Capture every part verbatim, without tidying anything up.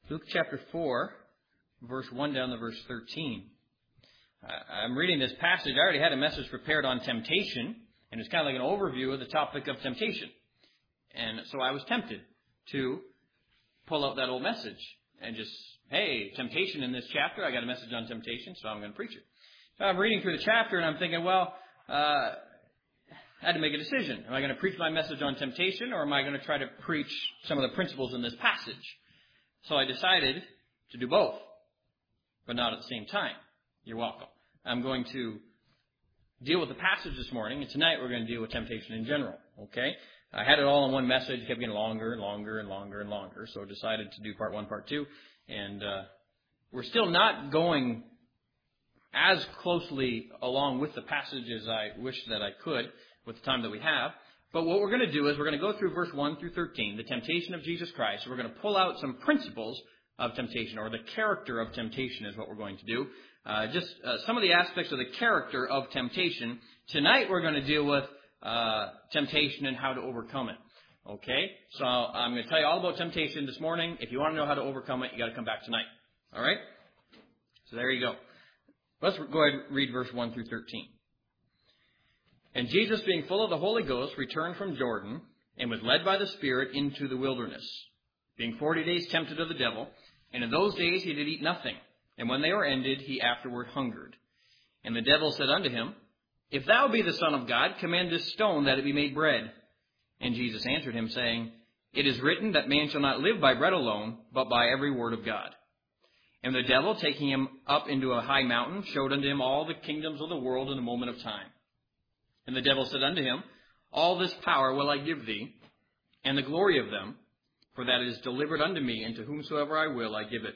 Luke chapter four, verse one down to verse thirteen. I'm reading this passage. I already had a message prepared on temptation, and it's kind of like an overview of the topic of temptation. And so I was tempted to pull out that old message and just, hey, temptation in this chapter. I got a message on temptation, so I'm going to preach it. So I'm reading through the chapter, and I'm thinking, well, uh, I had to make a decision. Am I going to preach my message on temptation, or am I going to try to preach some of the principles in this passage? So I decided to do both, but not at the same time. You're welcome. I'm going to deal with the passage this morning, and tonight we're going to deal with temptation in general, okay? I had it all in one message, kept getting longer and longer and longer and longer, so I decided to do part one, part two, and uh, we're still not going as closely along with the passage as I wish that I could with the time that we have. But what we're going to do is we're going to go through verse one through thirteen, the temptation of Jesus Christ. We're going to pull out some principles of temptation, or the character of temptation is what we're going to do. Uh, just uh, some of the aspects of the character of temptation. Tonight we're going to deal with uh, temptation and how to overcome it. Okay? So I'm going to tell you all about temptation this morning. If you want to know how to overcome it, you got to come back tonight. All right? So there you go. Let's go ahead and read verse one through thirteen. And Jesus, being full of the Holy Ghost, returned from Jordan, and was led by the Spirit into the wilderness, being forty days tempted of the devil. And in those days he did eat nothing. And when they were ended, he afterward hungered. And the devil said unto him, If thou be the Son of God, command this stone that it be made bread. And Jesus answered him, saying, It is written that man shall not live by bread alone, but by every word of God. And the devil, taking him up into a high mountain, showed unto him all the kingdoms of the world in a moment of time. And the devil said unto him, All this power will I give thee, and the glory of them, for that it is delivered unto me, and to whomsoever I will I give it.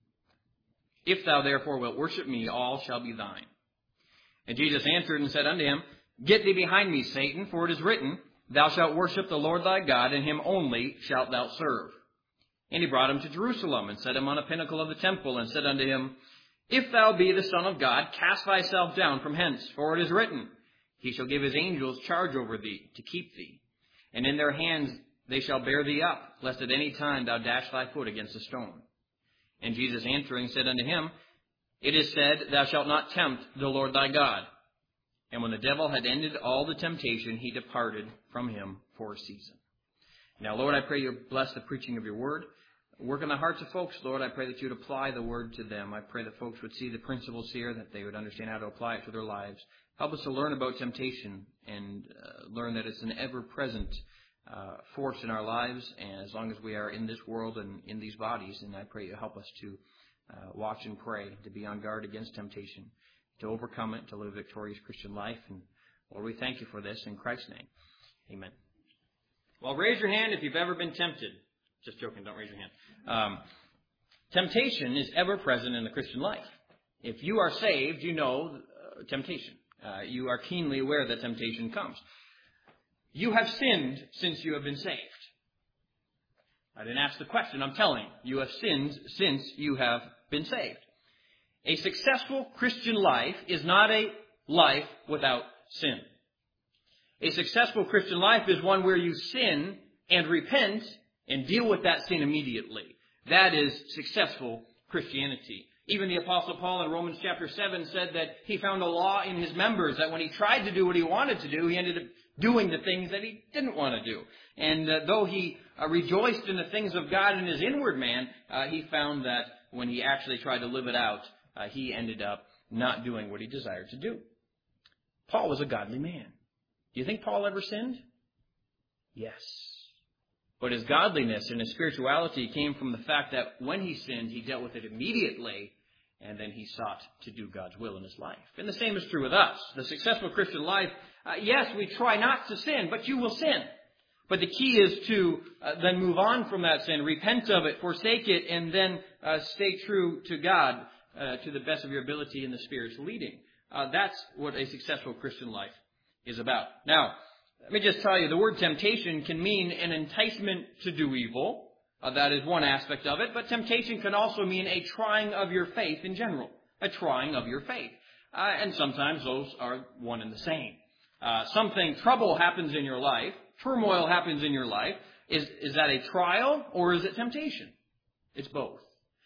If thou therefore wilt worship me, all shall be thine. And Jesus answered and said unto him, Get thee behind me, Satan, for it is written, Thou shalt worship the Lord thy God, and him only shalt thou serve. And he brought him to Jerusalem, and set him on a pinnacle of the temple, and said unto him, If thou be the Son of God, cast thyself down from hence, for it is written, He shall give his angels charge over thee, to keep thee. And in their hands they shall bear thee up, lest at any time thou dash thy foot against a stone. And Jesus answering said unto him, It is said, Thou shalt not tempt the Lord thy God. And when the devil had ended all the temptation, he departed from him for a season. Now, Lord, I pray you bless the preaching of your word. Work in the hearts of folks, Lord. I pray that you would apply the word to them. I pray that folks would see the principles here, that they would understand how to apply it to their lives. Help us to learn about temptation and uh, learn that it's an ever-present uh, force in our lives, and as long as we are in this world and in these bodies. And I pray you help us to uh, watch and pray, to be on guard against temptation, to overcome it, to live a victorious Christian life. And Lord, we thank you for this in Christ's name. Amen. Well, raise your hand if you've ever been tempted. Just joking, don't raise your hand. Um, temptation is ever present in the Christian life. If you are saved, you know uh, temptation. Uh, you are keenly aware that temptation comes. You have sinned since you have been saved. I didn't ask the question, I'm telling you. You have sinned since you have been saved. A successful Christian life is not a life without sin. A successful Christian life is one where you sin and repent and deal with that sin immediately. That is successful Christianity. Even the Apostle Paul in Romans chapter seven said that he found a law in his members that when he tried to do what he wanted to do, he ended up doing the things that he didn't want to do. And uh, though he uh, rejoiced in the things of God in his inward man, uh, he found that when he actually tried to live it out, uh, he ended up not doing what he desired to do. Paul was a godly man. Do you think Paul ever sinned? Yes. But his godliness and his spirituality came from the fact that when he sinned, he dealt with it immediately, and then he sought to do God's will in his life. And the same is true with us. The successful Christian life, uh, yes, we try not to sin, but you will sin. But the key is to uh, then move on from that sin, repent of it, forsake it, and then uh, stay true to God uh, to the best of your ability in the Spirit's leading. Uh, that's what a successful Christian life is about. Now, let me just tell you, the word temptation can mean an enticement to do evil. Uh, that is one aspect of it. But temptation can also mean a trying of your faith in general. A trying of your faith. Uh, and sometimes those are one and the same. Uh, something, trouble happens in your life. Turmoil happens in your life. Is, is that a trial or is it temptation? It's both.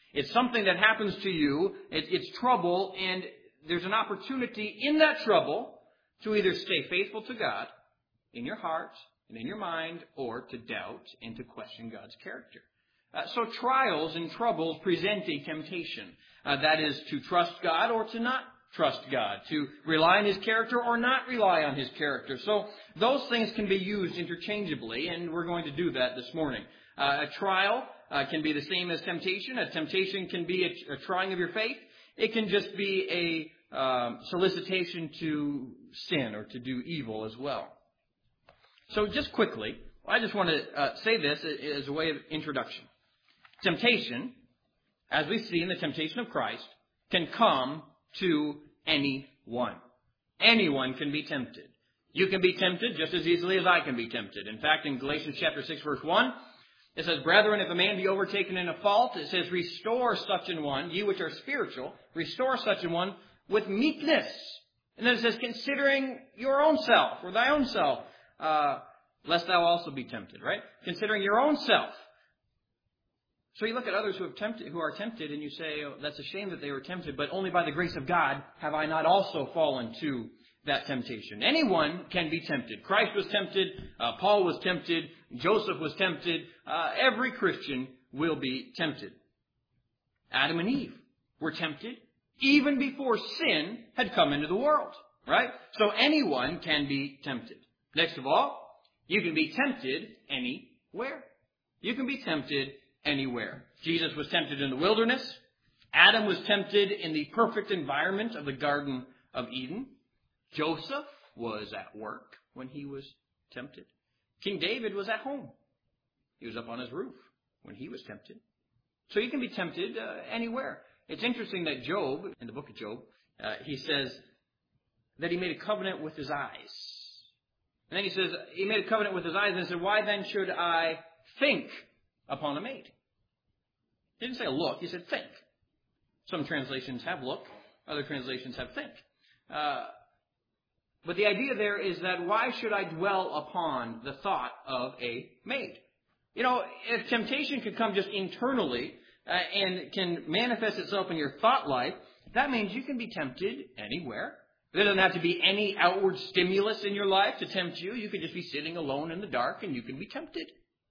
It's something that happens to you. It, it's trouble, and there's an opportunity in that trouble to either stay faithful to God in your heart and in your mind, or to doubt and to question God's character. Uh, so trials and troubles present a temptation. Uh, that is to trust God or to not trust God, to rely on His character or not rely on His character. So those things can be used interchangeably, and we're going to do that this morning. Uh, a trial uh, can be the same as temptation. A temptation can be a, a trying of your faith. It can just be a um, solicitation to sin or to do evil as well. So just quickly, I just want to uh, say this as a way of introduction. Temptation, as we see in the temptation of Christ, can come to anyone. Anyone can be tempted. You can be tempted just as easily as I can be tempted. In fact, in Galatians chapter six, verse one, it says, "Brethren, if a man be overtaken in a fault," it says, "restore such an one, ye which are spiritual, restore such an one with meekness." And then it says, "Considering your own self," or thy own self, uh, "lest thou also be tempted," right? Considering your own self. So you look at others who have tempted, who are tempted, and you say, "Oh, that's a shame that they were tempted, but only by the grace of God have I not also fallen to that temptation." Anyone can be tempted. Christ was tempted. Uh, Paul was tempted. Joseph was tempted. Uh, every Christian will be tempted. Adam and Eve were tempted even before sin had come into the world, right? So anyone can be tempted. Next of all, you can be tempted anywhere. You can be tempted anywhere. Jesus was tempted in the wilderness. Adam was tempted in the perfect environment of the Garden of Eden. Joseph was at work when he was tempted. King David was at home. He was up on his roof when he was tempted. So you can be tempted uh, anywhere. It's interesting that Job, in the book of Job, uh, he says that he made a covenant with his eyes. And then he says, he made a covenant with his eyes, and he said, "Why then should I think upon a maid?" He didn't say look, he said think. Some translations have look, other translations have think. Uh, but the idea there is that why should I dwell upon the thought of a maid? You know, if temptation can come just internally uh, and can manifest itself in your thought life, that means you can be tempted anywhere. There doesn't have to be any outward stimulus in your life to tempt you. You could just be sitting alone in the dark and you can be tempted.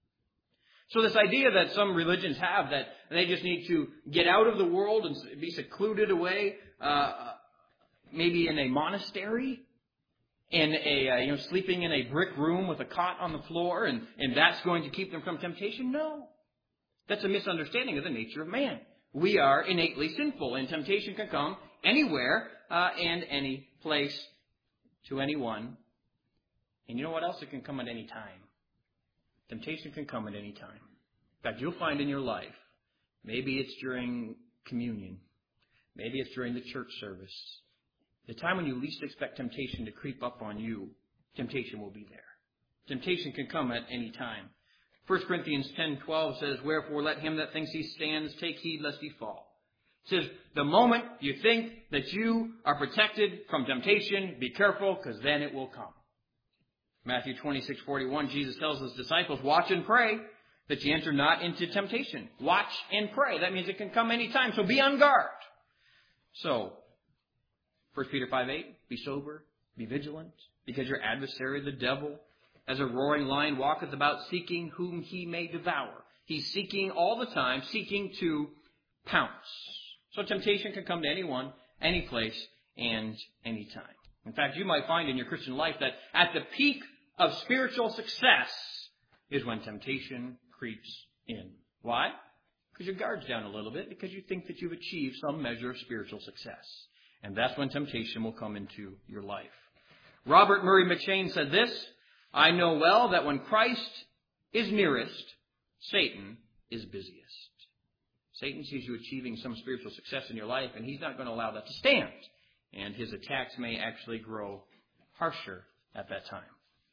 So this idea that some religions have that they just need to get out of the world and be secluded away, uh, maybe in a monastery, in a, uh, you know, sleeping in a brick room with a cot on the floor, and, and that's going to keep them from temptation? No. That's a misunderstanding of the nature of man. We are innately sinful, and temptation can come anywhere uh, and any place to anyone. And you know what else? It can come at any time. Temptation can come at any time. In fact, you'll find in your life, maybe it's during communion, maybe it's during the church service, the time when you least expect temptation to creep up on you, temptation will be there. Temptation can come at any time. First Corinthians ten twelve says, "Wherefore let him that thinks he stands take heed lest he fall." It says, the moment you think that you are protected from temptation, be careful, because then it will come. Matthew twenty-six forty-one, Jesus tells his disciples, "Watch and pray that ye enter not into temptation." Watch and pray. That means it can come anytime, so be on guard. So, First Peter five eight, "Be sober, be vigilant, because your adversary, the devil, as a roaring lion, walketh about seeking whom he may devour." He's seeking all the time, seeking to pounce. So temptation can come to anyone, any place, and any time. In fact, you might find in your Christian life that at the peak of spiritual success is when temptation creeps in. Why? Because your guard's down a little bit, because you think that you've achieved some measure of spiritual success. And that's when temptation will come into your life. Robert Murray McCheyne said this, "I know well that when Christ is nearest, Satan is busiest." Satan sees you achieving some spiritual success in your life, and he's not going to allow that to stand. And his attacks may actually grow harsher at that time.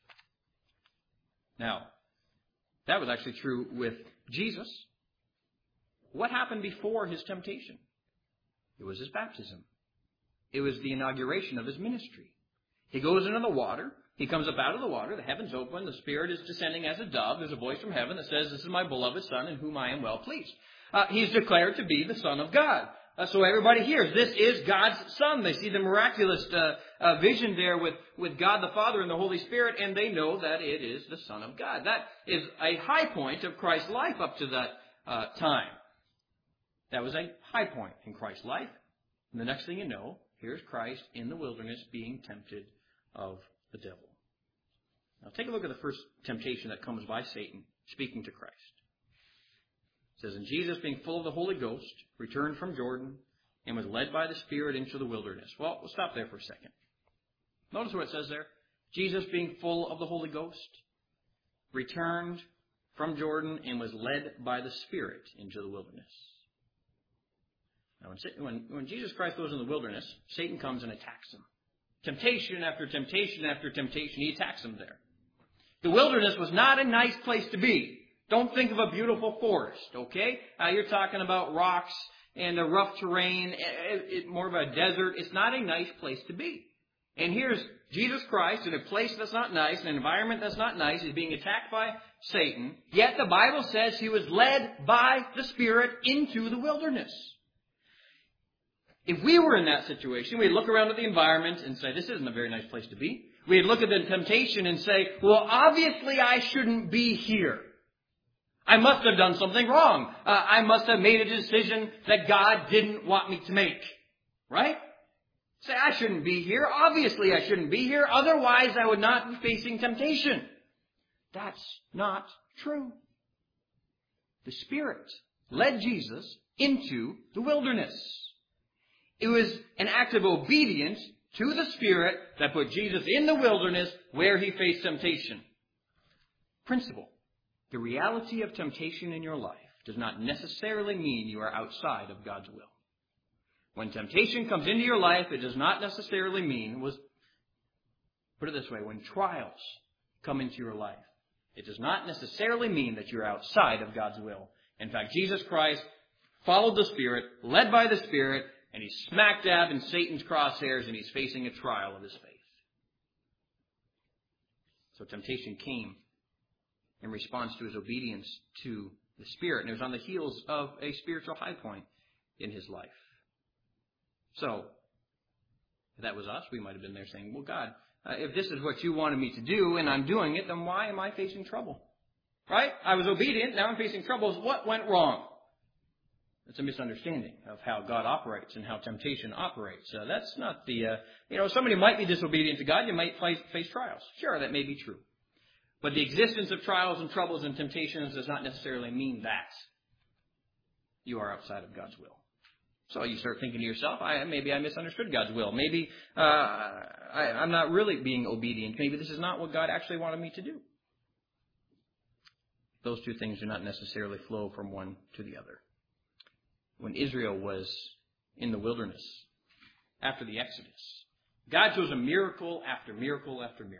Now, that was actually true with Jesus. What happened before his temptation? It was his baptism. It was the inauguration of his ministry. He goes into the water. He comes up out of the water. The heavens open. The Spirit is descending as a dove. There's a voice from heaven that says, "This is my beloved Son in whom I am well pleased." Uh, he's declared to be the Son of God. Uh, so everybody hears, this is God's Son. They see the miraculous uh, uh, vision there with, with God the Father and the Holy Spirit, and they know that it is the Son of God. That is a high point of Christ's life up to that uh, time. That was a high point in Christ's life. And the next thing you know, here's Christ in the wilderness being tempted of the devil. Now take a look at the first temptation that comes by Satan, speaking to Christ. It says, and Jesus, being full of the Holy Ghost, returned from Jordan and was led by the Spirit into the wilderness. Well, we'll stop there for a second. Notice what it says there. Jesus, being full of the Holy Ghost, returned from Jordan and was led by the Spirit into the wilderness. Now, when, when, when Jesus Christ goes in the wilderness, Satan comes and attacks him. Temptation after temptation after temptation, he attacks him there. The wilderness was not a nice place to be. Don't think of a beautiful forest, okay? Uh, you're talking about rocks and a rough terrain, it, it, more of a desert. It's not a nice place to be. And here's Jesus Christ in a place that's not nice, an environment that's not nice. He's being attacked by Satan. Yet the Bible says he was led by the Spirit into the wilderness. If we were in that situation, we'd look around at the environment and say, this isn't a very nice place to be. We'd look at the temptation and say, well, obviously I shouldn't be here. I must have done something wrong. Uh, I must have made a decision that God didn't want me to make. Right? Say, I shouldn't be here. Obviously I shouldn't be here. Otherwise I would not be facing temptation. That's not true. The Spirit led Jesus into the wilderness. It was an act of obedience to the Spirit that put Jesus in the wilderness where he faced temptation. Principle. The reality of temptation in your life does not necessarily mean you are outside of God's will. When temptation comes into your life, it does not necessarily mean, was, put it this way, when trials come into your life, it does not necessarily mean that you're outside of God's will. In fact, Jesus Christ followed the Spirit, led by the Spirit, and he's smack dab in Satan's crosshairs, and he's facing a trial of his faith. So temptation came in response to his obedience to the Spirit. And it was on the heels of a spiritual high point in his life. So, if that was us, we might have been there saying, well, God, uh, if this is what you wanted me to do and I'm doing it, then why am I facing trouble? Right? I was obedient, now I'm facing troubles. What went wrong? It's a misunderstanding of how God operates and how temptation operates. Uh, that's not the, uh, you know, somebody might be disobedient to God, you might face, face trials. Sure, that may be true. But the existence of trials and troubles and temptations does not necessarily mean that you are outside of God's will. So you start thinking to yourself, I, maybe I misunderstood God's will. Maybe uh, I, I'm not really being obedient. Maybe this is not what God actually wanted me to do. Those two things do not necessarily flow from one to the other. When Israel was in the wilderness, after the Exodus, God chose a miracle after miracle after miracle.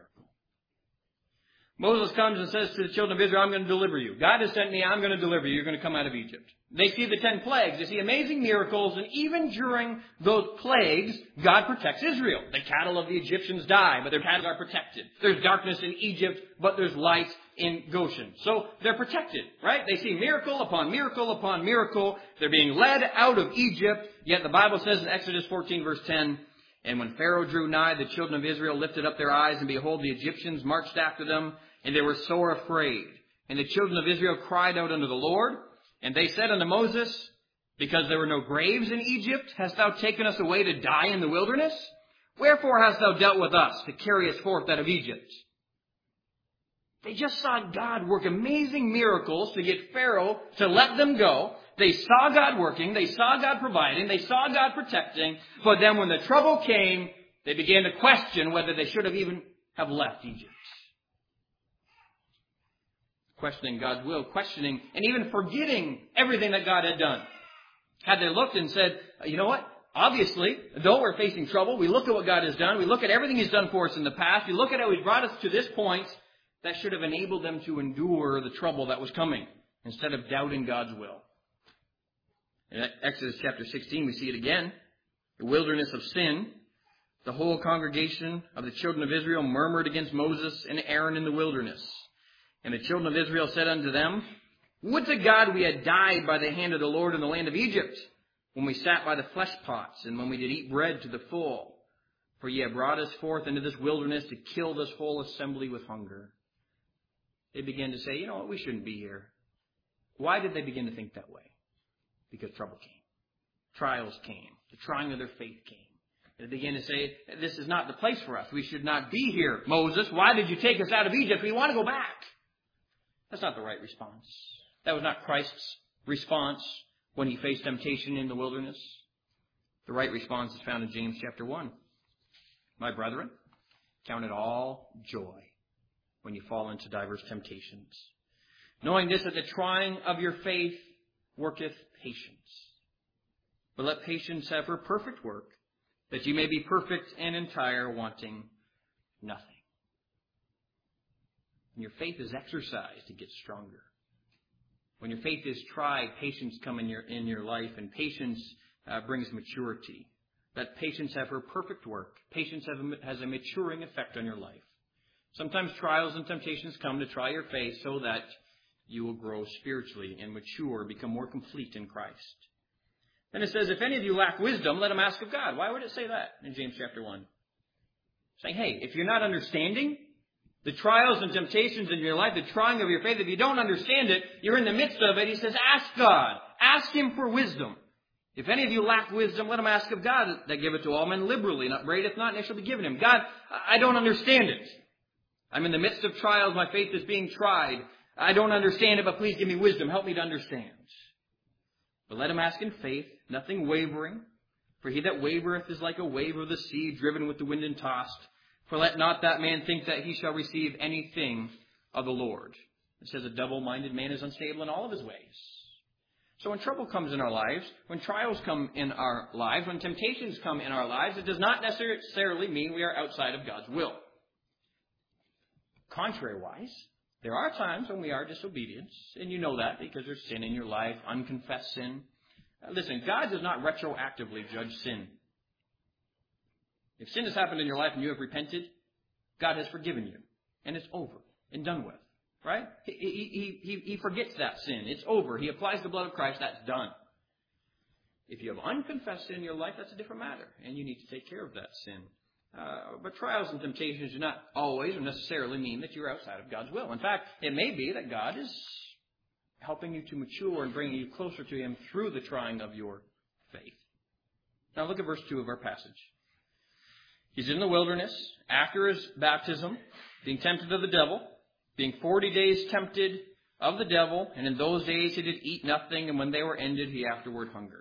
Moses comes and says to the children of Israel, I'm going to deliver you. God has sent me, I'm going to deliver you. You're going to come out of Egypt. They see the ten plagues. They see amazing miracles. And even during those plagues, God protects Israel. The cattle of the Egyptians die, but their cattle are protected. There's darkness in Egypt, but there's light in Goshen. So they're protected, right? They see miracle upon miracle upon miracle. They're being led out of Egypt. Yet the Bible says in Exodus fourteen, verse ten, and when Pharaoh drew nigh, the children of Israel lifted up their eyes, and behold, the Egyptians marched after them, and they were sore afraid. And the children of Israel cried out unto the Lord, and they said unto Moses, because there were no graves in Egypt, hast thou taken us away to die in the wilderness? Wherefore hast thou dealt with us to carry us forth out of Egypt? They just saw God work amazing miracles to get Pharaoh to let them go. They saw God working. They saw God providing. They saw God protecting. But then when the trouble came, they began to question whether they should have even have left Egypt. Questioning God's will, questioning and even forgetting everything that God had done. Had they looked and said, you know what? Obviously, though we're facing trouble, we look at what God has done. We look at everything He's done for us in the past. We look at how He's brought us to this point. That should have enabled them to endure the trouble that was coming instead of doubting God's will. In Exodus chapter sixteen, we see it again. The wilderness of sin. The whole congregation of the children of Israel murmured against Moses and Aaron in the wilderness. And the children of Israel said unto them, Would to God we had died by the hand of the Lord in the land of Egypt, when we sat by the flesh pots, and when we did eat bread to the full. For ye have brought us forth into this wilderness to kill this whole assembly with hunger. They began to say, you know what, we shouldn't be here. Why did they begin to think that way? Because trouble came. Trials came. The trying of their faith came. They began to say, this is not the place for us. We should not be here. Moses, why did you take us out of Egypt? We want to go back. That's not the right response. That was not Christ's response when he faced temptation in the wilderness. The right response is found in James chapter one. My brethren, count it all joy when you fall into diverse temptations, knowing this, that the trying of your faith worketh patience. But let patience have her perfect work, that you may be perfect and entire, wanting nothing. When your faith is exercised, it gets stronger. When your faith is tried, patience comes in your, in your life, and patience uh, brings maturity. Let patience have her perfect work. Patience have a, has a maturing effect on your life. Sometimes trials and temptations come to try your faith so that you will grow spiritually and mature, become more complete in Christ. Then it says, if any of you lack wisdom, let him ask of God. Why would it say that in James chapter one? Saying, hey, if you're not understanding the trials and temptations in your life, the trying of your faith, if you don't understand it, you're in the midst of it. He says, ask God. Ask him for wisdom. If any of you lack wisdom, let him ask of God, that giveth to all men liberally, not upbraideth not, and it shall be given him. God, I don't understand it. I'm in the midst of trials. My faith is being tried. I don't understand it, but please give me wisdom. Help me to understand. But let him ask in faith, nothing wavering. For he that wavereth is like a wave of the sea, driven with the wind and tossed. For let not that man think that he shall receive anything of the Lord. It says a double-minded man is unstable in all of his ways. So when trouble comes in our lives, when trials come in our lives, when temptations come in our lives, it does not necessarily mean we are outside of God's will. Contrary-wise, there are times when we are disobedient, and you know that because there's sin in your life, unconfessed sin. Now, listen, God does not retroactively judge sin. If sin has happened in your life and you have repented, God has forgiven you, and it's over and done with. Right? He, he, he, he forgets that sin. It's over. He applies the blood of Christ. That's done. If you have unconfessed sin in your life, that's a different matter, and you need to take care of that sin. Uh, but trials and temptations do not always or necessarily mean that you're outside of God's will. In fact, it may be that God is helping you to mature and bringing you closer to him through the trying of your faith. Now look at verse two of our passage. He's in the wilderness after his baptism, being tempted of the devil, being forty days tempted of the devil, and in those days he did eat nothing, and when they were ended, he afterward hungered.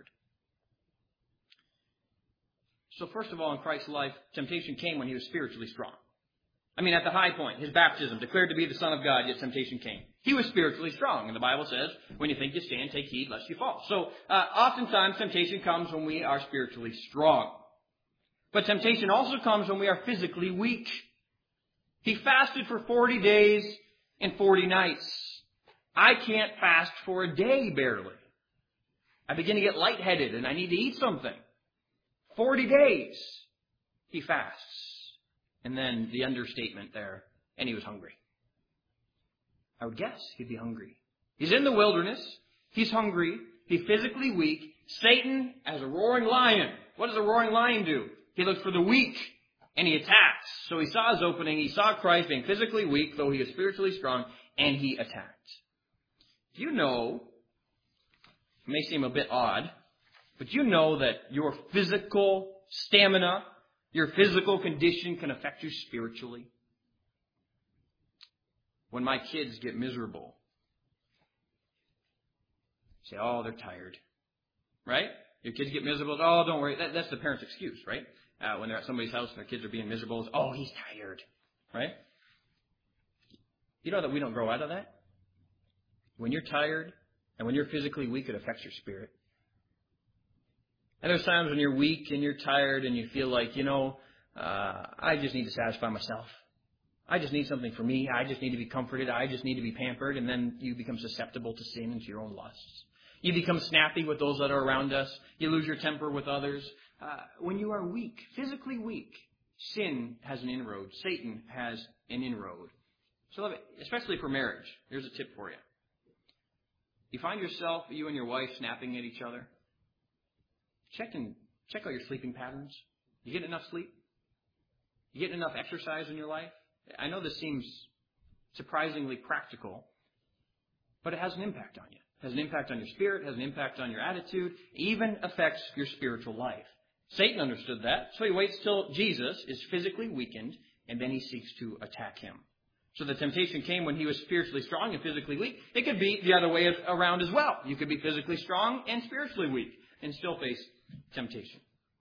So first of all, in Christ's life, temptation came when he was spiritually strong. I mean, at the high point, his baptism, declared to be the Son of God, yet temptation came. He was spiritually strong, and the Bible says, when you think you stand, take heed lest you fall. So uh, oftentimes, temptation comes when we are spiritually strong. But temptation also comes when we are physically weak. He fasted for forty days and forty nights. I can't fast for a day, barely. I begin to get lightheaded, and I need to eat something. Forty days he fasts. And then the understatement there, and he was hungry. I would guess he'd be hungry. He's in the wilderness. He's hungry. He's physically weak. Satan, as a roaring lion, what does a roaring lion do? He looks for the weak, and he attacks. So he saw his opening. He saw Christ being physically weak, though he is spiritually strong, and he attacked. Do you know, it may seem a bit odd, but you know that your physical stamina, your physical condition can affect you spiritually? When my kids get miserable, say, oh, they're tired. Right? Your kids get miserable. Oh, don't worry. That, that's the parent's excuse, right? Uh, when they're at somebody's house and their kids are being miserable, it's, oh, he's tired. Right? You know that we don't grow out of that? When you're tired and when you're physically weak, it affects your spirit. And there's times when you're weak and you're tired and you feel like, you know, uh, I just need to satisfy myself. I just need something for me. I just need to be comforted. I just need to be pampered. And then you become susceptible to sin and to your own lusts. You become snappy with those that are around us. You lose your temper with others. Uh, when you are weak, physically weak, sin has an inroad. Satan has an inroad. So, especially for marriage, here's a tip for you. You find yourself, you and your wife, snapping at each other? Check and check out your sleeping patterns. You get enough sleep? You get enough exercise in your life? I know this seems surprisingly practical, but it has an impact on you. It has an impact on your spirit, has an impact on your attitude, even affects your spiritual life. Satan understood that, so he waits till Jesus is physically weakened, and then he seeks to attack him. So the temptation came when he was spiritually strong and physically weak. It could be the other way around as well. You could be physically strong and spiritually weak and still face temptation.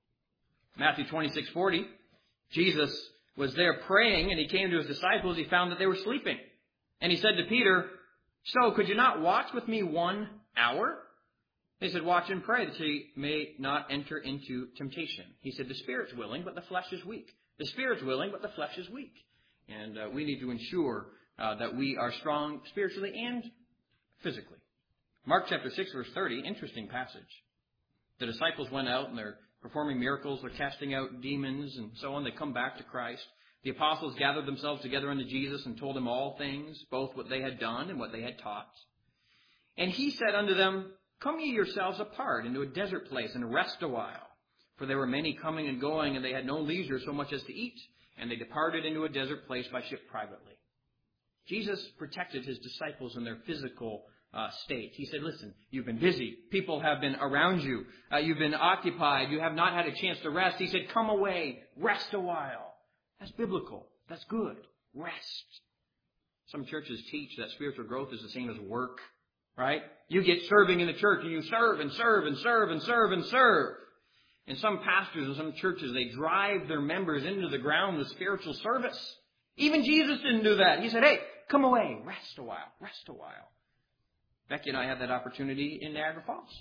Matthew twenty-six forty, Jesus was there praying, and he came to his disciples. He found that they were sleeping. And he said to Peter, "So, could you not watch with me one hour?" They said, "Watch and pray that you may not enter into temptation." He said, "The spirit's willing, but the flesh is weak." The spirit's willing, but the flesh is weak. And uh, we need to ensure uh, that we are strong spiritually and physically. Mark chapter six, verse thirty, interesting passage. The disciples went out and they're performing miracles, they're casting out demons and so on. They come back to Christ. The apostles gathered themselves together unto Jesus and told him all things, both what they had done and what they had taught. And he said unto them, "Come ye yourselves apart into a desert place and rest a while." For there were many coming and going, and they had no leisure so much as to eat. And they departed into a desert place by ship privately. Jesus protected his disciples in their physical uh, state. He said, "Listen, you've been busy. People have been around you. Uh, you've been occupied. You have not had a chance to rest." He said, "Come away. Rest a while." That's biblical. That's good. Rest. Some churches teach that spiritual growth is the same as work, right? You get serving in the church and you serve and serve and serve and serve and serve. And some pastors and some churches, they drive their members into the ground with spiritual service. Even Jesus didn't do that. He said, "Hey, come away. Rest a while. Rest a while." Becky and I had that opportunity in Niagara Falls.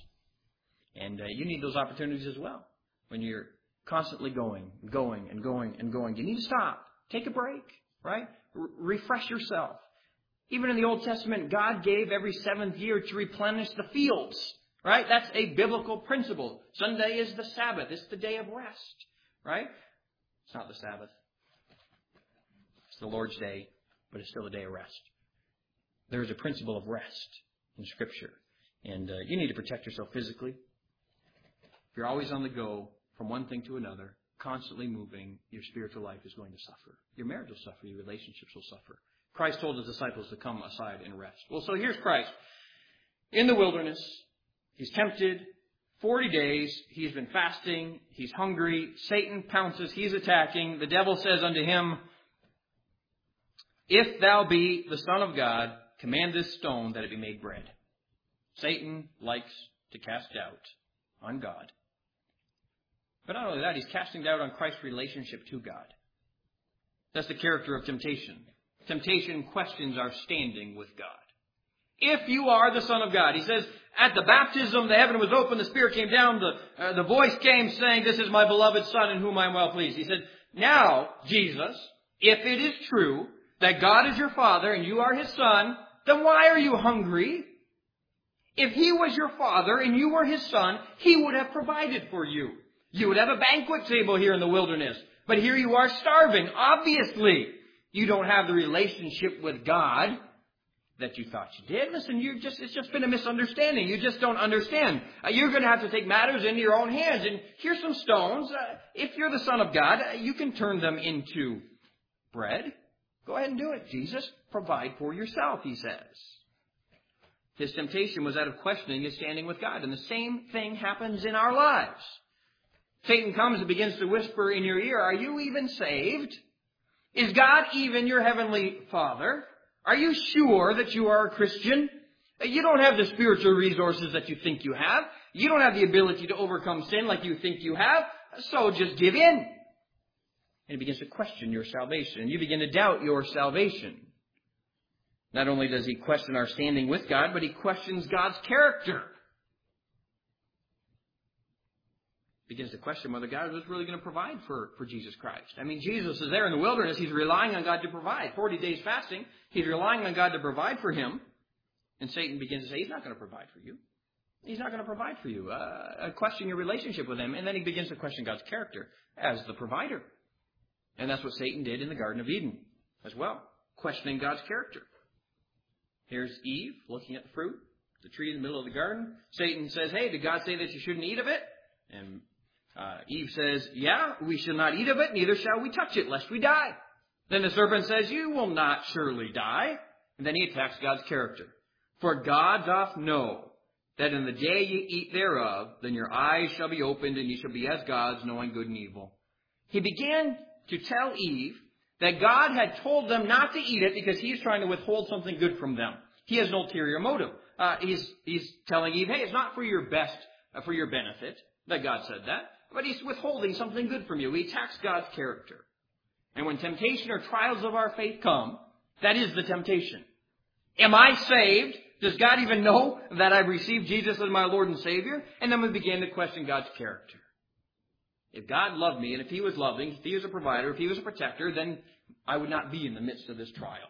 And uh, you need those opportunities as well. When you're constantly going, going, and going, and going. You need to stop. Take a break, right? R- refresh yourself. Even in the Old Testament, God gave every seventh year to replenish the fields. Right? That's a biblical principle. Sunday is the Sabbath. It's the day of rest. Right? It's not the Sabbath. It's the Lord's day, but it's still a day of rest. There is a principle of rest in Scripture. And uh, you need to protect yourself physically. If you're always on the go from one thing to another, constantly moving, your spiritual life is going to suffer. Your marriage will suffer. Your relationships will suffer. Christ told his disciples to come aside and rest. Well, so here's Christ in the wilderness. He's tempted. Forty days. He's been fasting. He's hungry. Satan pounces. He's attacking. The devil says unto him, "If thou be the Son of God, command this stone that it be made bread." Satan likes to cast doubt on God. But not only that, he's casting doubt on Christ's relationship to God. That's the character of temptation. Temptation questions our standing with God. If you are the Son of God, he says, at the baptism, the heaven was open, the Spirit came down, the, uh, the voice came saying, "This is my beloved Son in whom I am well pleased." He said, "Now, Jesus, if it is true that God is your Father and you are his Son, then why are you hungry? If he was your Father and you were his Son, he would have provided for you. You would have a banquet table here in the wilderness. But here you are starving. Obviously, you don't have the relationship with God that you thought you did. Listen, you just it's just been a misunderstanding. You just don't understand. Uh, you're going to have to take matters into your own hands. And here's some stones. Uh, if you're the Son of God, uh, you can turn them into bread. Go ahead and do it, Jesus. Provide for yourself, he says. His temptation was that of questioning his standing with God. And the same thing happens in our lives. Satan comes and begins to whisper in your ear, "Are you even saved? Is God even your heavenly Father? Are you sure that you are a Christian? You don't have the spiritual resources that you think you have. You don't have the ability to overcome sin like you think you have. So just give in." And he begins to question your salvation. And you begin to doubt your salvation. Not only does he question our standing with God, but he questions God's character. Begins to question whether God was really going to provide for, for Jesus Christ. I mean, Jesus is there in the wilderness. He's relying on God to provide. forty days fasting. He's relying on God to provide for him. And Satan begins to say, he's not going to provide for you. He's not going to provide for you. Uh, question your relationship with him. And then he begins to question God's character as the provider. And that's what Satan did in the Garden of Eden as well. Questioning God's character. Here's Eve looking at the fruit. the tree in the middle of the garden. Satan says, hey, did God say that you shouldn't eat of it? And uh, Eve says, yeah, we shall not eat of it, neither shall we touch it, lest we die. Then the serpent says, you will not surely die. And then he attacks God's character. For God doth know that in the day ye eat thereof, then your eyes shall be opened, and ye shall be as gods, knowing good and evil. He began to tell Eve that God had told them not to eat it because he's trying to withhold something good from them. He has an ulterior motive. Uh, he's, he's telling Eve, hey, it's not for your best, uh, for your benefit that God said that, but he's withholding something good from you. He attacks God's character. And when temptation or trials of our faith come, that is the temptation. Am I saved? Does God even know that I've received Jesus as my Lord and Savior? And then we begin to question God's character. If God loved me, and if he was loving, if he was a provider, if he was a protector, then I would not be in the midst of this trial.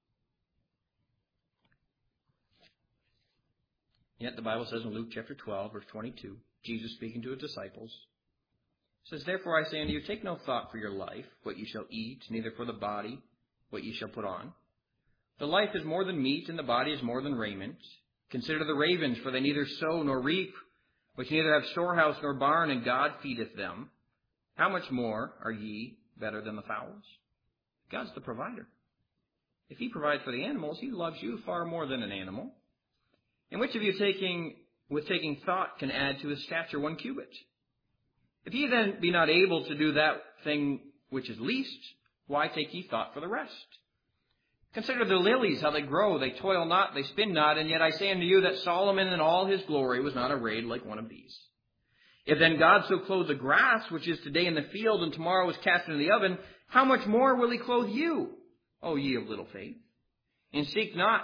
Yet the Bible says in Luke chapter twelve, verse twenty-two, Jesus speaking to his disciples, says, therefore I say unto you, take no thought for your life, what you shall eat, neither for the body, what you shall put on. The life is more than meat, and the body is more than raiment. Consider the ravens, for they neither sow nor reap, which neither have storehouse nor barn, and God feedeth them. How much more are ye better than the fowls? God's the provider. If he provides for the animals, he loves you far more than an animal. And which of you taking with taking thought can add to his stature one cubit? If ye then be not able to do that thing which is least, why take ye thought for the rest? Consider the lilies, how they grow. They toil not, they spin not, and yet I say unto you that Solomon in all his glory was not arrayed like one of these. If then God so clothe the grass, which is today in the field, and tomorrow is cast into the oven, how much more will he clothe you, O ye of little faith? And seek not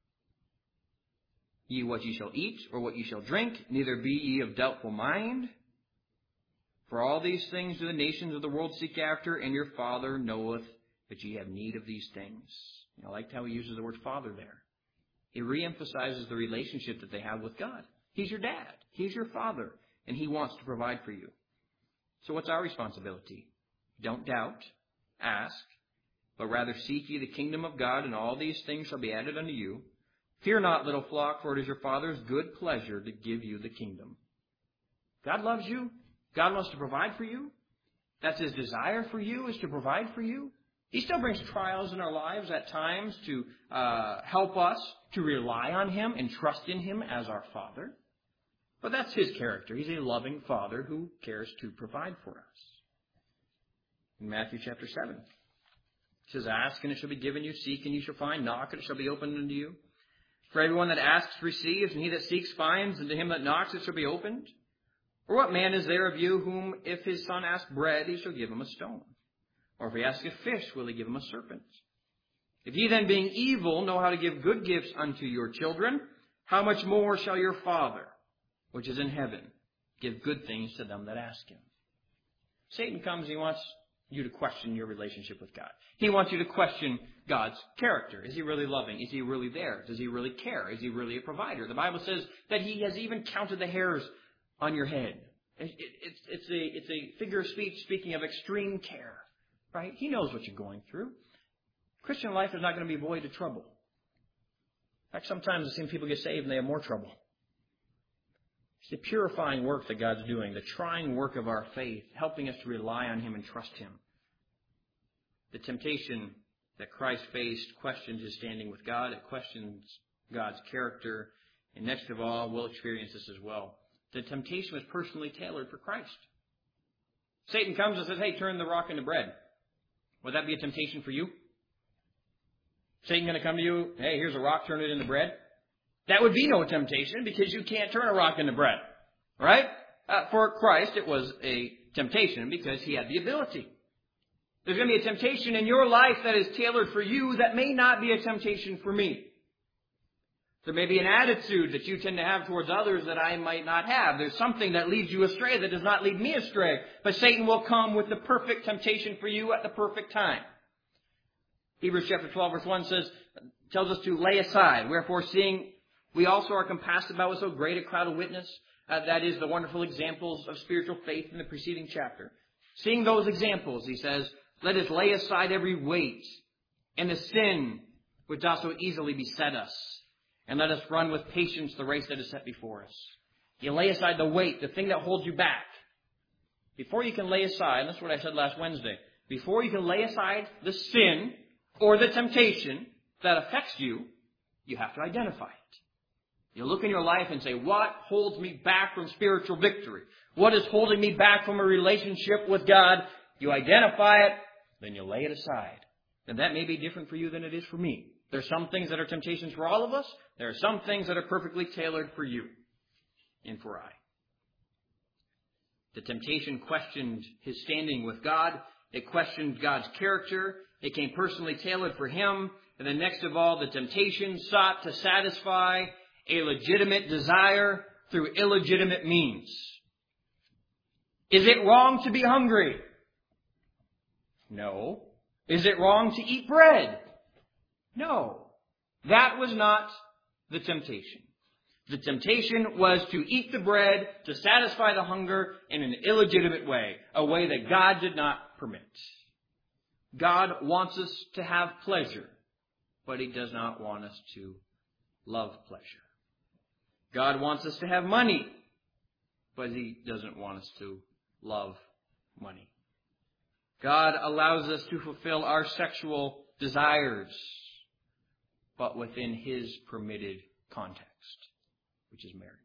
ye what ye shall eat, or what ye shall drink, neither be ye of doubtful mind. For all these things do the nations of the world seek after, and your Father knoweth that ye have need of these things. I liked how he uses the word Father there. He reemphasizes the relationship that they have with God. He's your dad. He's your Father. And he wants to provide for you. So what's our responsibility? Don't doubt. Ask. But rather seek ye the kingdom of God, and all these things shall be added unto you. Fear not, little flock, for it is your Father's good pleasure to give you the kingdom. God loves you. God wants to provide for you. That's his desire for you, is to provide for you. He still brings trials in our lives at times to uh, help us to rely on him and trust in him as our Father. But that's his character. He's a loving Father who cares to provide for us. In Matthew chapter seven, it says, ask and it shall be given you, seek and you shall find, knock and it shall be opened unto you. For everyone that asks receives, and he that seeks finds, and to him that knocks it shall be opened. Or what man is there of you whom if his son ask bread, he shall give him a stone? Or if he ask a fish, will he give him a serpent? If ye then, being evil, know how to give good gifts unto your children, how much more shall your Father, which is in heaven, give good things to them that ask him? Satan comes, he wants you to question your relationship with God. He wants you to question God's character. Is he really loving? Is he really there? Does he really care? Is he really a provider? The Bible says that he has even counted the hairs on your head. It, it, it's, it's, a, it's a figure of speech speaking of extreme care. Right? He knows what you're going through. Christian life is not going to be void of trouble. In fact, sometimes I've seen people get saved and they have more trouble. It's the purifying work that God's doing, the trying work of our faith, helping us to rely on him and trust him. The temptation that Christ faced questioned his standing with God. It questions God's character. And next of all, we'll experience this as well. The temptation was personally tailored for Christ. Satan comes and says, hey, turn the rock into bread. Would that be a temptation for you? Satan going to come to you, hey, here's a rock, turn it into bread? That would be no temptation because you can't turn a rock into bread. Right? Uh, for Christ, it was a temptation because he had the ability. There's going to be a temptation in your life that is tailored for you that may not be a temptation for me. There may be an attitude that you tend to have towards others that I might not have. There's something that leads you astray that does not lead me astray. But Satan will come with the perfect temptation for you at the perfect time. Hebrews chapter twelve verse one says, tells us to lay aside. Wherefore, seeing we also are compassed about with so great a cloud of witness, uh, that is the wonderful examples of spiritual faith in the preceding chapter. Seeing those examples, he says, let us lay aside every weight and the sin which doth so easily beset us. And let us run with patience the race that is set before us. You lay aside the weight, the thing that holds you back. Before you can lay aside, and that's what I said last Wednesday, before you can lay aside the sin or the temptation that affects you, you have to identify it. You look in your life and say, what holds me back from spiritual victory? What is holding me back from a relationship with God? You identify it, then you lay it aside. And that may be different for you than it is for me. There are some things that are temptations for all of us. There are some things that are perfectly tailored for you and for I. The temptation questioned his standing with God. It questioned God's character. It came personally tailored for him. And then next of all, the temptation sought to satisfy a legitimate desire through illegitimate means. Is it wrong to be hungry? No. Is it wrong to eat bread? No. That was not the temptation. The temptation was to eat the bread, to satisfy the hunger in an illegitimate way, a way that God did not permit. God wants us to have pleasure, but He does not want us to love pleasure. God wants us to have money, but He doesn't want us to love money. God allows us to fulfill our sexual desires, but within His permitted context, which is marriage.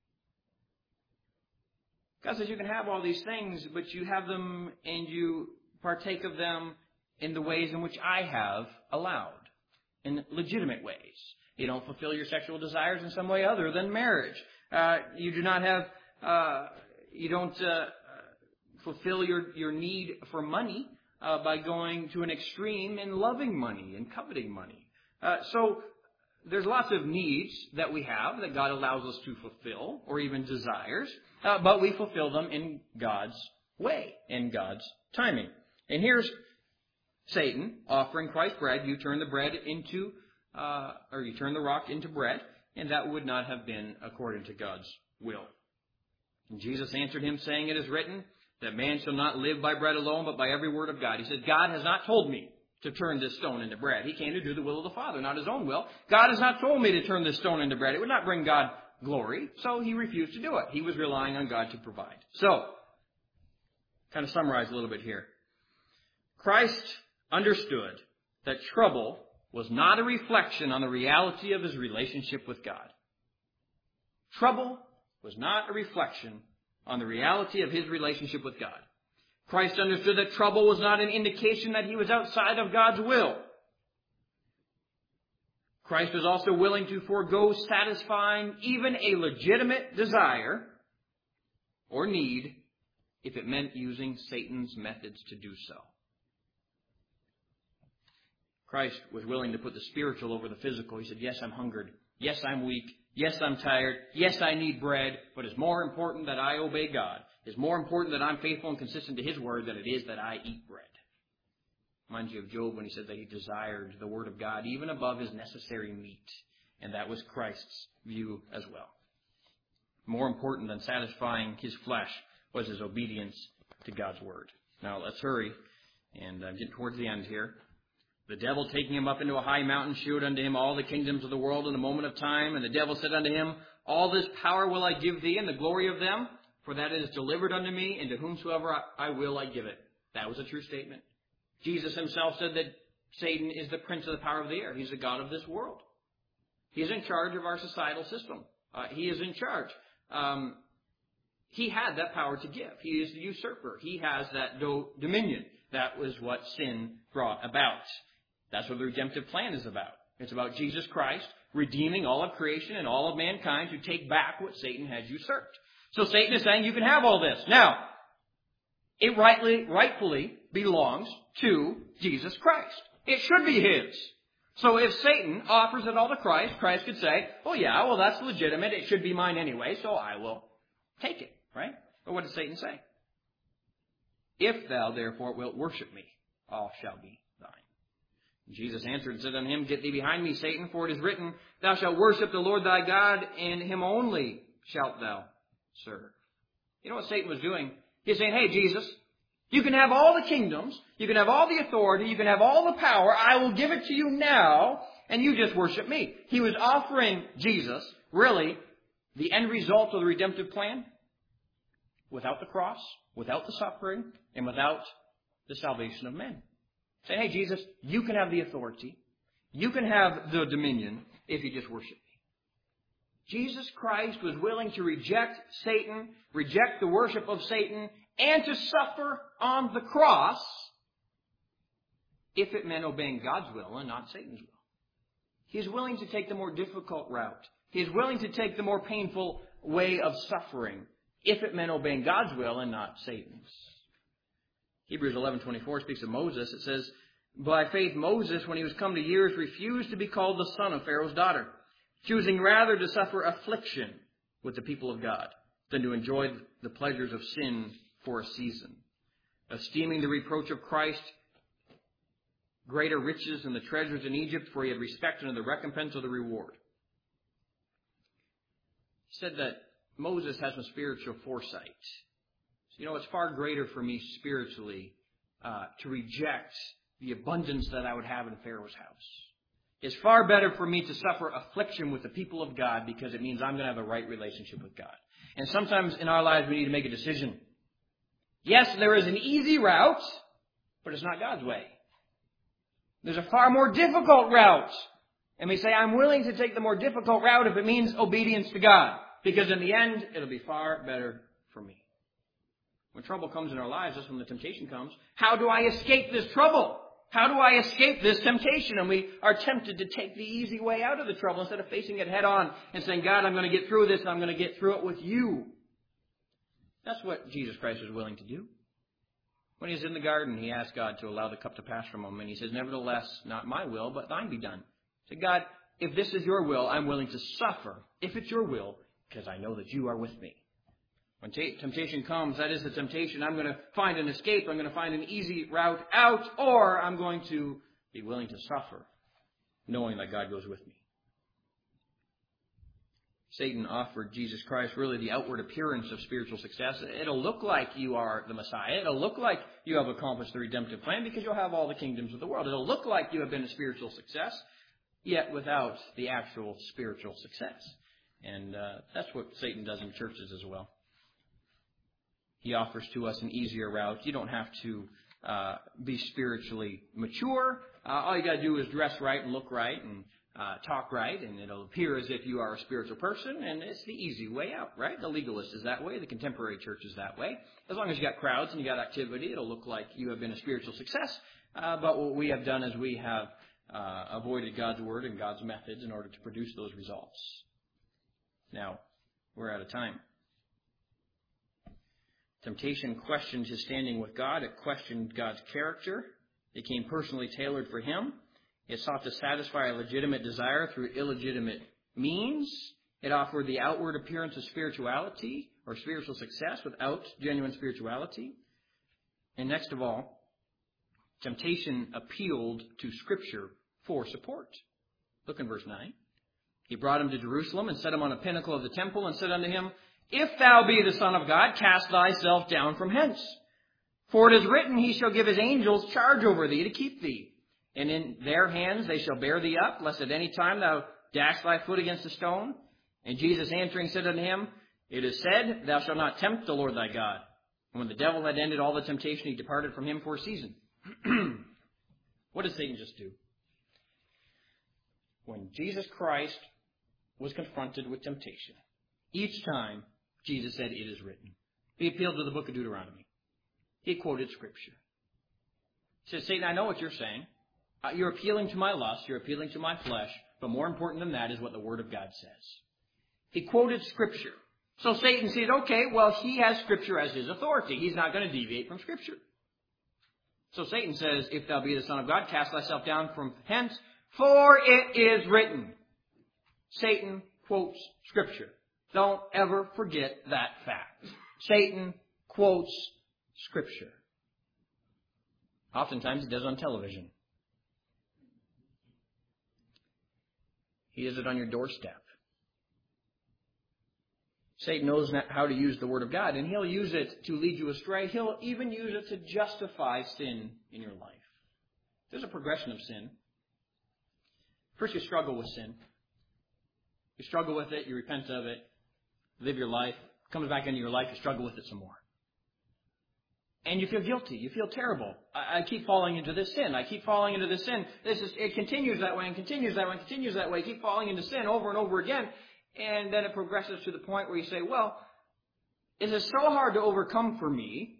God says you can have all these things, but you have them and you partake of them in the ways in which I have allowed, in legitimate ways. You don't fulfill your sexual desires in some way other than marriage. Uh, you do not have, uh, you don't uh, fulfill your, your need for money uh, by going to an extreme in loving money and coveting money. Uh, so there's lots of needs that we have that God allows us to fulfill, or even desires, uh, but we fulfill them in God's way, in God's timing. And here's Satan offering Christ bread. You turn the bread into, uh, or you turn the rock into bread, and that would not have been according to God's will. And Jesus answered him, saying, "It is written that man shall not live by bread alone, but by every word of God." He said, God has not told me to turn this stone into bread. He came to do the will of the Father, not his own will. God has not told me to turn this stone into bread. It would not bring God glory, so he refused to do it. He was relying on God to provide. So, kind of summarize a little bit here. Christ understood that trouble was not a reflection on the reality of his relationship with God. Trouble was not a reflection on the reality of his relationship with God. Christ understood that trouble was not an indication that he was outside of God's will. Christ was also willing to forego satisfying even a legitimate desire or need if it meant using Satan's methods to do so. Christ was willing to put the spiritual over the physical. He said, yes, I'm hungered. Yes, I'm weak. Yes, I'm tired. Yes, I need bread. But it's more important that I obey God. It's more important that I'm faithful and consistent to His word than it is that I eat bread. Reminds you of Job when he said that he desired the word of God even above his necessary meat. And that was Christ's view as well. More important than satisfying his flesh was his obedience to God's word. Now let's hurry and uh, get towards the end here. The devil, taking him up into a high mountain, shewed unto him all the kingdoms of the world in a moment of time. And the devil said unto him, all this power will I give thee, and the glory of them, for that it is delivered unto me, and to whomsoever I will I give it. That was a true statement. Jesus himself said that Satan is the prince of the power of the air. He's the god of this world. He is in charge of our societal system. Uh, he is in charge. Um, he had that power to give. He is the usurper. He has that do- dominion. That was what sin brought about. That's what the redemptive plan is about. It's about Jesus Christ redeeming all of creation and all of mankind to take back what Satan has usurped. So Satan is saying you can have all this. Now, it rightly, rightfully belongs to Jesus Christ. It should be his. So if Satan offers it all to Christ, Christ could say, oh yeah, well that's legitimate. It should be mine anyway, so I will take it. Right? But what does Satan say? If thou therefore wilt worship me, all shall be thine. Jesus answered and said unto him, get thee behind me, Satan, for it is written, thou shalt worship the Lord thy God, and him only shalt thou serve. You know what Satan was doing? He's saying, hey, Jesus, you can have all the kingdoms, you can have all the authority, you can have all the power, I will give it to you now, and you just worship me. He was offering Jesus, really, the end result of the redemptive plan without the cross, without the suffering, and without the salvation of men. Saying, hey, Jesus, you can have the authority. You can have the dominion if you just worship me. Jesus Christ was willing to reject Satan, reject the worship of Satan, and to suffer on the cross if it meant obeying God's will and not Satan's will. He is willing to take the more difficult route. He is willing to take the more painful way of suffering if it meant obeying God's will and not Satan's. Hebrews eleven twenty-four speaks of Moses. It says, by faith Moses, when he was come to years, refused to be called the son of Pharaoh's daughter, choosing rather to suffer affliction with the people of God than to enjoy the pleasures of sin for a season, esteeming the reproach of Christ greater riches than the treasures in Egypt, for he had respect unto the recompense of the reward. He said that Moses has some spiritual foresight. So, you know, it's far greater for me spiritually uh, to reject the abundance that I would have in Pharaoh's house. It's far better for me to suffer affliction with the people of God because it means I'm going to have a right relationship with God. And sometimes in our lives we need to make a decision. Yes, there is an easy route, but it's not God's way. There's a far more difficult route. And we say, I'm willing to take the more difficult route if it means obedience to God. Because in the end, it'll be far better for me. When trouble comes in our lives, that's when the temptation comes. How do I escape this trouble? How do I escape this temptation? And we are tempted to take the easy way out of the trouble instead of facing it head on and saying, God, I'm going to get through this and I'm going to get through it with you. That's what Jesus Christ was willing to do. When he was in the garden, he asked God to allow the cup to pass from him. And he says, nevertheless, not my will, but thine be done. He said, God, if this is your will, I'm willing to suffer, if it's your will, because I know that you are with me. When t- temptation comes, that is the temptation. I'm going to find an escape. I'm going to find an easy route out, or I'm going to be willing to suffer, knowing that God goes with me. Satan offered Jesus Christ really the outward appearance of spiritual success. It'll look like you are the Messiah. It'll look like you have accomplished the redemptive plan because you'll have all the kingdoms of the world. It'll look like you have been a spiritual success, yet without the actual spiritual success. And uh, that's what Satan does in churches as well. He offers to us an easier route. You don't have to uh, be spiritually mature. Uh, all you got to do is dress right and look right and uh, talk right, and it'll appear as if you are a spiritual person, and it's the easy way out, right? The legalist is that way. The contemporary church is that way. As long as you got crowds and you got activity, it'll look like you have been a spiritual success. Uh, but what we have done is we have uh, avoided God's word and God's methods in order to produce those results. Now, we're out of time. Temptation questioned his standing with God. It questioned God's character. It came personally tailored for him. It sought to satisfy a legitimate desire through illegitimate means. It offered the outward appearance of spirituality or spiritual success without genuine spirituality. And next of all, temptation appealed to Scripture for support. Look in verse nine. He brought him to Jerusalem and set him on a pinnacle of the temple and said unto him, If thou be the Son of God, cast thyself down from hence. For it is written, He shall give His angels charge over thee to keep thee. And in their hands they shall bear thee up, lest at any time thou dash thy foot against a stone. And Jesus answering said unto him, It is said, Thou shalt not tempt the Lord thy God. And when the devil had ended all the temptation, he departed from him for a season. What did Satan just do? When Jesus Christ was confronted with temptation, each time Jesus said, It is written. He appealed to the book of Deuteronomy. He quoted Scripture. He said, Satan, I know what you're saying. Uh, you're appealing to my lust. You're appealing to my flesh. But more important than that is what the Word of God says. He quoted Scripture. So Satan said, okay, well, he has Scripture as his authority. He's not going to deviate from Scripture. So Satan says, If thou be the Son of God, cast thyself down from hence, for it is written. Satan quotes Scripture. Don't ever forget that fact. Satan quotes Scripture. Oftentimes he does it on television. He does it on your doorstep. Satan knows how to use the Word of God, and he'll use it to lead you astray. He'll even use it to justify sin in your life. There's a progression of sin. First, you struggle with sin. You struggle with it, you repent of it, live your life, it comes back into your life, you struggle with it some more. And you feel guilty. You feel terrible. I, I keep falling into this sin. I keep falling into this sin. This is, it continues that way and continues that way and continues that way. You keep falling into sin over and over again. And then it progresses to the point where you say, well, is it so hard to overcome for me?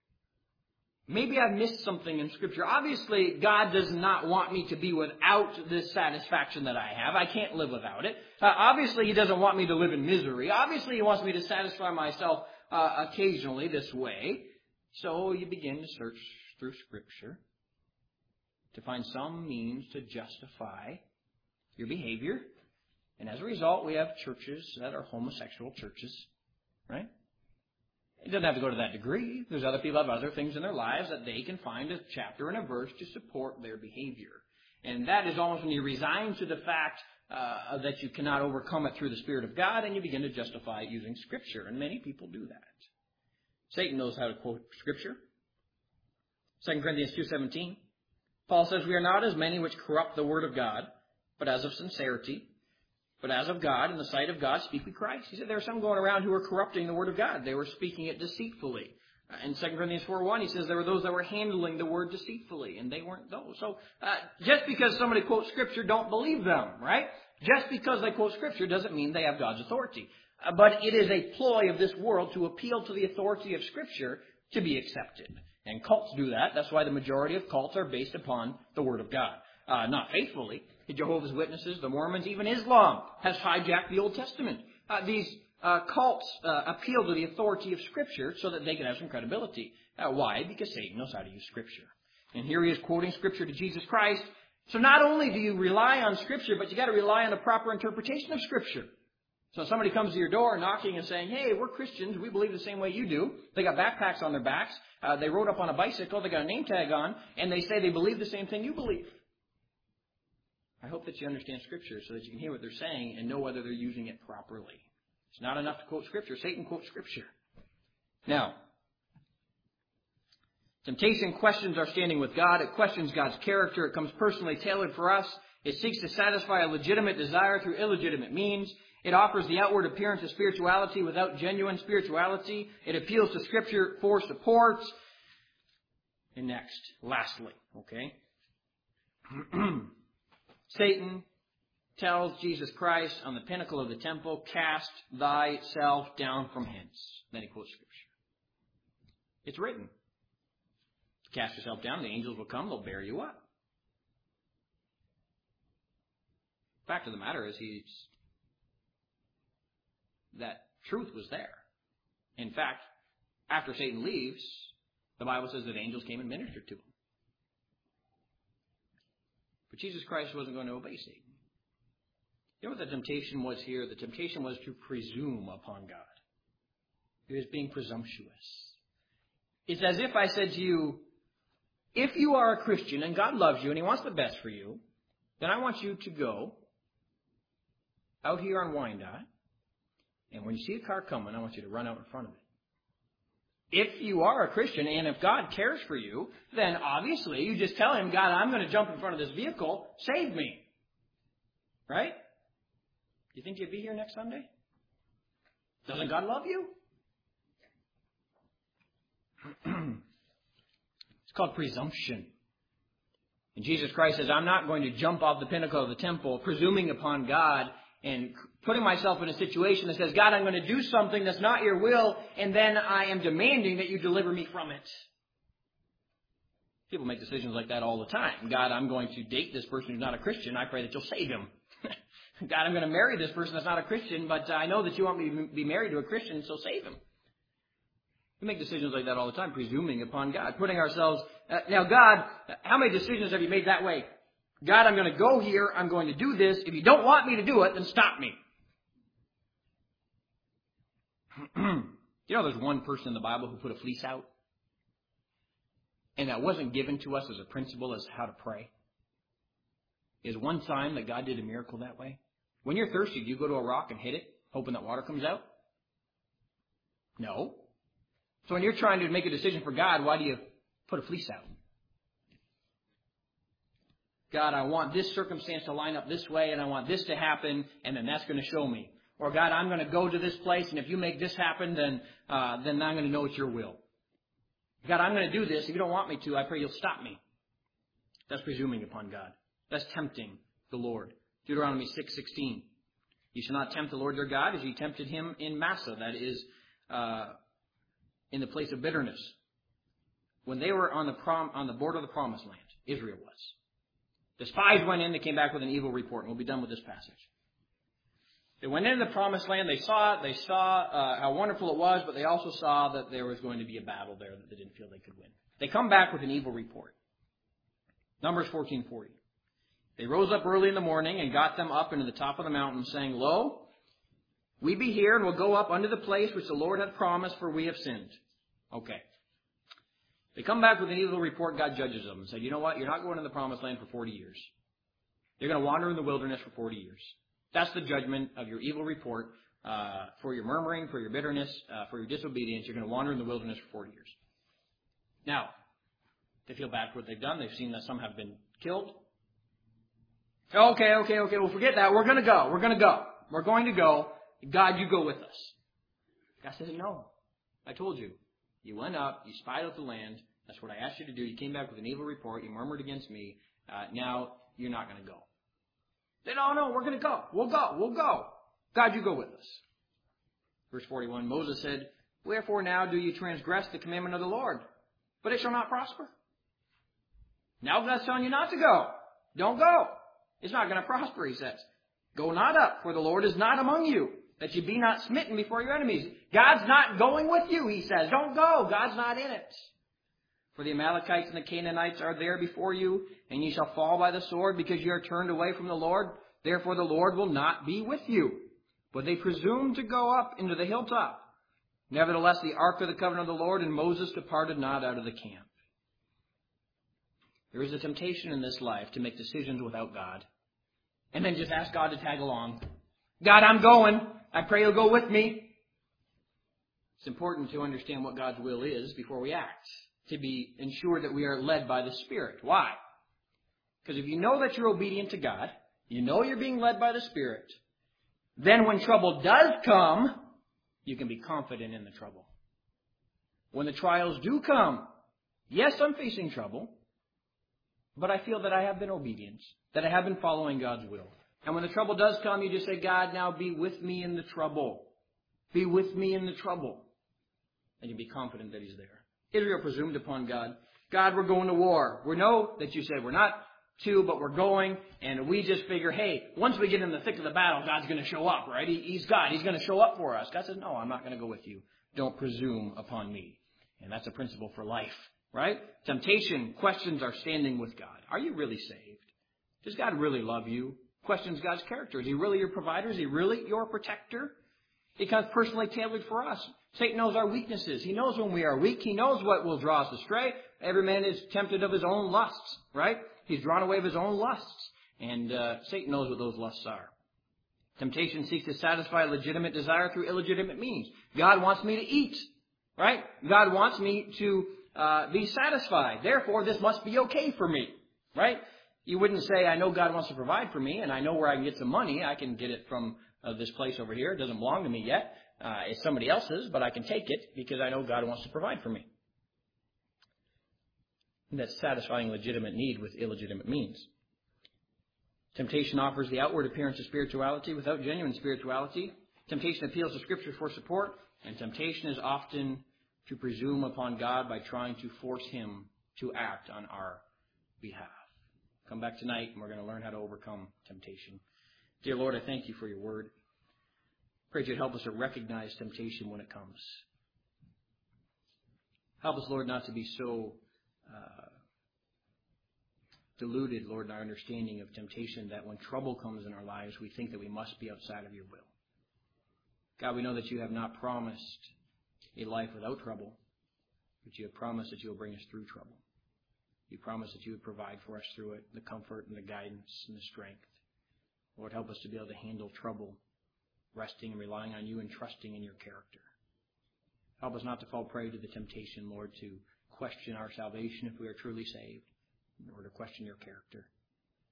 Maybe I've missed something in Scripture. Obviously, God does not want me to be without this satisfaction that I have. I can't live without it. Uh, obviously, He doesn't want me to live in misery. Obviously, He wants me to satisfy myself uh, occasionally this way. So you begin to search through Scripture to find some means to justify your behavior. And as a result, we have churches that are homosexual churches, right? It doesn't have to go to that degree. There's other people who have other things in their lives that they can find a chapter and a verse to support their behavior. And that is almost when you resign to the fact uh, that you cannot overcome it through the Spirit of God, and you begin to justify it using Scripture. And many people do that. Satan knows how to quote Scripture. Second Corinthians two seventeen. Paul says, we are not as many which corrupt the word of God, but as of sincerity. But as of God, in the sight of God, speak we Christ. He said there are some going around who are corrupting the word of God. They were speaking it deceitfully. In Second Corinthians four one, he says there were those that were handling the word deceitfully, and they weren't those. So uh, just because somebody quotes Scripture, don't believe them, right? Just because they quote Scripture doesn't mean they have God's authority. Uh, but it is a ploy of this world to appeal to the authority of Scripture to be accepted. And cults do that. That's why the majority of cults are based upon the Word of God. Uh, not faithfully. The Jehovah's Witnesses, the Mormons, even Islam has hijacked the Old Testament. Uh, these uh, cults uh, appeal to the authority of Scripture so that they can have some credibility. Uh, why? Because Satan knows how to use Scripture. And here he is quoting Scripture to Jesus Christ. So not only do you rely on Scripture, but you got to rely on the proper interpretation of Scripture. So if somebody comes to your door knocking and saying, hey, we're Christians, we believe the same way you do. They got backpacks on their backs. Uh, they rode up on a bicycle. They got a name tag on. And they say they believe the same thing you believe. I hope that you understand Scripture so that you can hear what they're saying and know whether they're using it properly. It's not enough to quote Scripture. Satan quotes Scripture. Now, temptation questions our standing with God. It questions God's character. It comes personally tailored for us. It seeks to satisfy a legitimate desire through illegitimate means. It offers the outward appearance of spirituality without genuine spirituality. It appeals to Scripture for support. And next, lastly, okay? Satan tells Jesus Christ on the pinnacle of the temple, cast thyself down from hence. Then he quotes Scripture. It's written. Cast yourself down, the angels will come, they'll bear you up. Fact of the matter is, he's that truth was there. In fact, after Satan leaves, the Bible says that angels came and ministered to him. But Jesus Christ wasn't going to obey Satan. You know what the temptation was here? The temptation was to presume upon God. He was being presumptuous. It's as if I said to you, if you are a Christian and God loves you and He wants the best for you, then I want you to go out here on Wyandotte, and when you see a car coming, I want you to run out in front of it. If you are a Christian and if God cares for you, then obviously you just tell Him, God, I'm going to jump in front of this vehicle. Save me. Right? Do you think you'd be here next Sunday? Doesn't God love you? It's called presumption. And Jesus Christ says, I'm not going to jump off the pinnacle of the temple, presuming upon God and putting myself in a situation that says, God, I'm going to do something that's not your will, and then I am demanding that you deliver me from it. People make decisions like that all the time. God, I'm going to date this person who's not a Christian. I pray that you'll save him. God, I'm going to marry this person that's not a Christian, but I know that you want me to be married to a Christian, so save him. We make decisions like that all the time, presuming upon God, putting ourselves... Uh, now, God, how many decisions have you made that way? God, I'm going to go here. I'm going to do this. If you don't want me to do it, then stop me. You know, there's one person in the Bible who put a fleece out, and that wasn't given to us as a principle as how to pray. Is one time that God did a miracle that way? When you're thirsty, do you go to a rock and hit it, hoping that water comes out? No. So when you're trying to make a decision for God, why do you put a fleece out? God, I want this circumstance to line up this way, and I want this to happen, and then that's going to show me. Or, God, I'm going to go to this place, and if you make this happen, then uh, then I'm going to know it's your will. God, I'm going to do this. If you don't want me to, I pray you'll stop me. That's presuming upon God. That's tempting the Lord. Deuteronomy six sixteen. You shall not tempt the Lord your God as ye tempted him in Massah, that is, uh, in the place of bitterness. When they were on the prom- on the border of the promised land, Israel was. The spies went in, they came back with an evil report, and we'll be done with this passage. They went into the promised land, they saw it, they saw uh, how wonderful it was, but they also saw that there was going to be a battle there that they didn't feel they could win. They come back with an evil report. Numbers fourteen forty. They rose up early in the morning and got them up into the top of the mountain, saying, Lo, we be here, and will go up unto the place which the Lord hath promised, for we have sinned. Okay. They come back with an evil report, God judges them and said, you know what, you're not going to the promised land for forty years. You're going to wander in the wilderness for forty years. That's the judgment of your evil report, uh, for your murmuring, for your bitterness, uh, for your disobedience. You're going to wander in the wilderness for forty years. Now, they feel bad for what they've done. They've seen that some have been killed. Okay, okay, okay, well forget that. We're going to go. We're going to go. We're going to go. God, you go with us. God says, no. I told you. You went up. You spied out the land. That's what I asked you to do. You came back with an evil report. You murmured against me. Uh, now you're not going to go. They said, oh no, we're going to go. We'll go. We'll go. God, you go with us. Verse forty-one, Moses said, wherefore now do you transgress the commandment of the Lord? But it shall not prosper. Now God's telling you not to go. Don't go. It's not going to prosper, he says. Go not up, for the Lord is not among you, that you be not smitten before your enemies. God's not going with you, he says. Don't go. God's not in it. For the Amalekites and the Canaanites are there before you, and ye shall fall by the sword, because ye are turned away from the Lord. Therefore the Lord will not be with you. But they presumed to go up into the hilltop. Nevertheless, the ark of the covenant of the Lord and Moses departed not out of the camp. There is a temptation in this life to make decisions without God. And then just ask God to tag along. God, I'm going. I pray you'll go with me. It's important to understand what God's will is before we act. To be ensured that we are led by the Spirit. Why? Because if you know that you're obedient to God, you know you're being led by the Spirit, then when trouble does come, you can be confident in the trouble. When the trials do come, yes, I'm facing trouble, but I feel that I have been obedient, that I have been following God's will. And when the trouble does come, you just say, God, now be with me in the trouble. Be with me in the trouble. And you be confident that he's there. Israel presumed upon God. God, we're going to war. We know that you said we're not to, but we're going. And we just figure, hey, once we get in the thick of the battle, God's going to show up, right? He, he's God. He's going to show up for us. God says, no, I'm not going to go with you. Don't presume upon me. And that's a principle for life. Right? Temptation questions our standing with God. Are you really saved? Does God really love you? Questions God's character. Is he really your provider? Is he really your protector? It comes personally tailored for us. Satan knows our weaknesses. He knows when we are weak. He knows what will draw us astray. Every man is tempted of his own lusts. Right? He's drawn away of his own lusts. And uh, Satan knows what those lusts are. Temptation seeks to satisfy a legitimate desire through illegitimate means. God wants me to eat. Right? God wants me to Uh, be satisfied. Therefore, this must be okay for me. Right? You wouldn't say, I know God wants to provide for me, and I know where I can get some money. I can get it from uh, this place over here. It doesn't belong to me yet. Uh, it's somebody else's, but I can take it because I know God wants to provide for me. And that's satisfying legitimate need with illegitimate means. Temptation offers the outward appearance of spirituality without genuine spirituality. Temptation appeals to Scripture for support, and temptation is often to presume upon God by trying to force him to act on our behalf. Come back tonight and we're going to learn how to overcome temptation. Dear Lord, I thank you for your word. Pray that you'd help us to recognize temptation when it comes. Help us, Lord, not to be so uh, deluded, Lord, in our understanding of temptation that when trouble comes in our lives, we think that we must be outside of your will. God, we know that you have not promised a life without trouble, but you have promised that you will bring us through trouble. You promised that you would provide for us through it, the comfort and the guidance and the strength. Lord, help us to be able to handle trouble, resting and relying on you and trusting in your character. Help us not to fall prey to the temptation, Lord, to question our salvation if we are truly saved, or to question your character.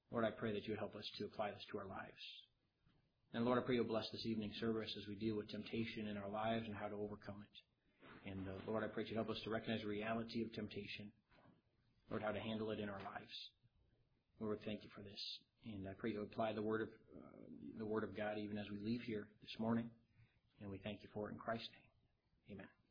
Lord, I pray that you would help us to apply this to our lives. And Lord, I pray you'll bless this evening service as we deal with temptation in our lives and how to overcome it. And uh, Lord, I pray that you help us to recognize the reality of temptation. Lord, how to handle it in our lives. Lord, thank you for this. And I pray you apply the word of uh, the word of God even as we leave here this morning. And we thank you for it in Christ's name. Amen.